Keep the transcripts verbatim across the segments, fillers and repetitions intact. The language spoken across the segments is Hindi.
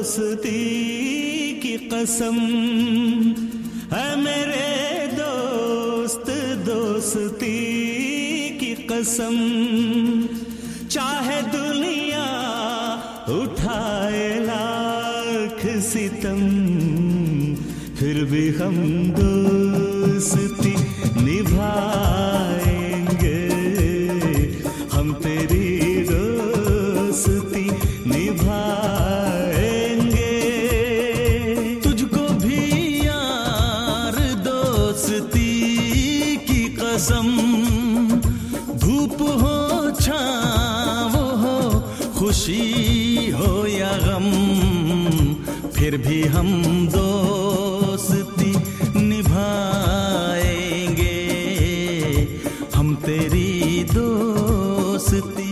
दोस्ती की कसम है मेरे दोस्त, दोस्ती की कसम। चाहे दुनिया उठाए लाख सितम, फिर भी हम दोस्ती निभाएंगे, हम तेरी दोस्ती निभाएंगे। तुझको भी यार दोस्ती की कसम, धूप हो छाँव हो, खुशी हो या गम, फिर भी हम दोस्ती निभाएंगे, हम तेरी दोस्ती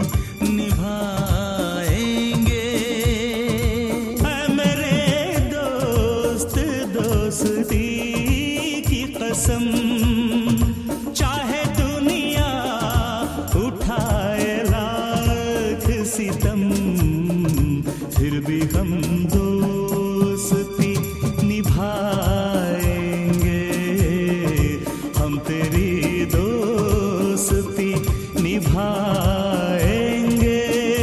निभाएंगे। है मेरे दोस्त, दोस्ती की कसम। चाहे दुनिया उठाए लाख सितम, फिर भी हम दोस्ती निभाएंगे, हम तेरी दोस्ती निभाएंगे।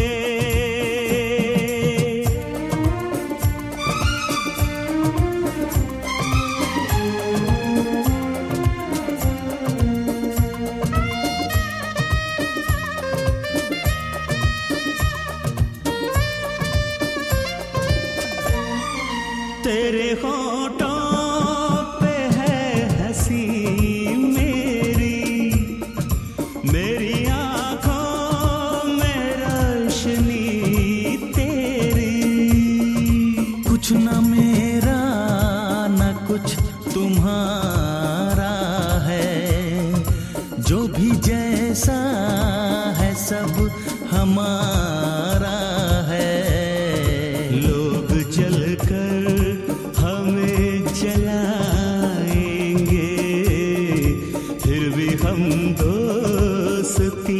तेरे होठों पे है हंसी मेरी, मेरी आँखों में रोशनी तेरी। कुछ न मेरा न कुछ तुम्हारा है, जो भी जैसा है सब हमारा है। लोग चलकर हमें जलाएंगे, फिर भी हम दोस्ती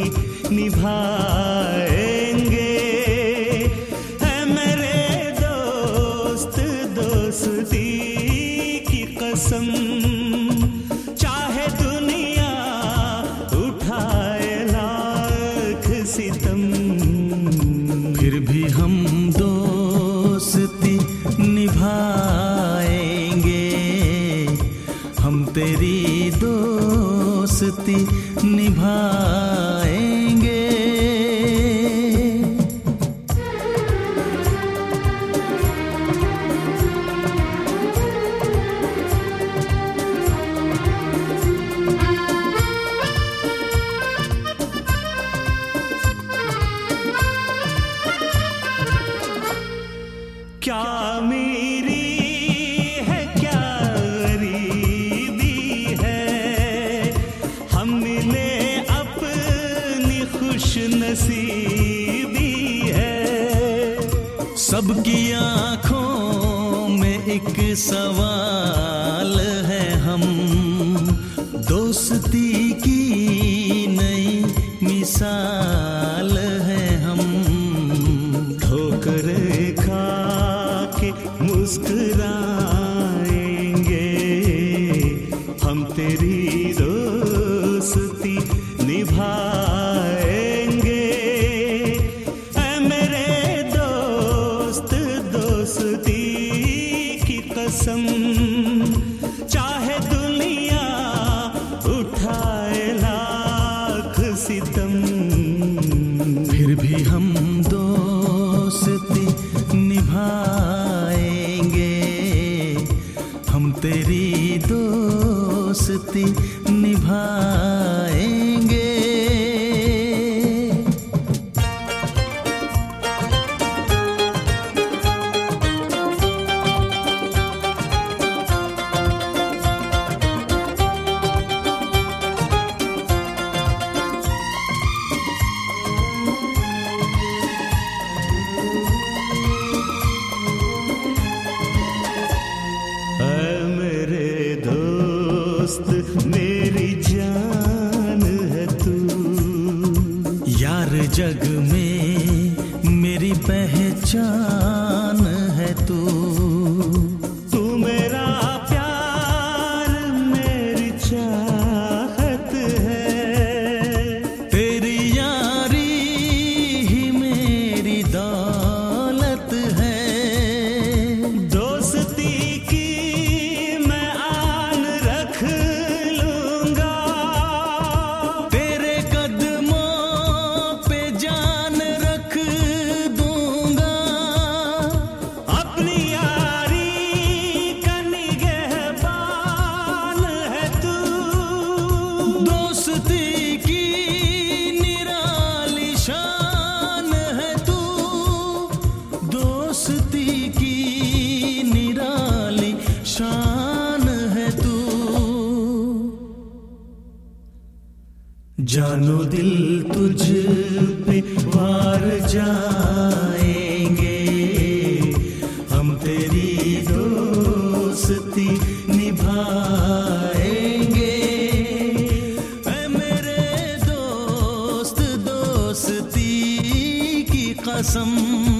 निभाएंगे। है मेरे दोस्त, दोस्ती की कसम। चाहे दुनिया उठाए लाख सितम, फिर भी हम दोस्ती निभाएंगे, हम तेरी दोस्ती निभाएंगे। क्या मेरी है क्या गरीबी है, हम मिले अपनी खुश नसीबी है। सबकी आंखों में एक सवाल है, हम दोस्ती की नई मिसाल है। हम ठोकरें खा के मुस्कुराएंगे, हम तेरी दोस्ती निभाएंगे। ऐ मेरे दोस्त, दोस्ती की कसम। चाहे दुनिया उठाए लाख सितम, फिर भी हम दोस्ती निभाएंगे, हम तेरी दोस्ती निभाएंगे। मेरी जान है तू, यार जग में मेरी पहचान है है तू। तू मेरा प्यार मेरी चाहत है, तेरी यारी ही मेरी दौलत है। दोस्ती की मैं आन रख लूंगा, तेरे कदमों पे जान रख दूंगा। अपनी यारी का निगहबान है तू। दोस्ती की निराली शान है तू। दोस्ती की निराली शान है तू। जानो दिल तुझ पे वार जाएंगे, हम तेरी दोस्ती निभाएंगे। ऐ मेरे दोस्त दोस्ती की कसम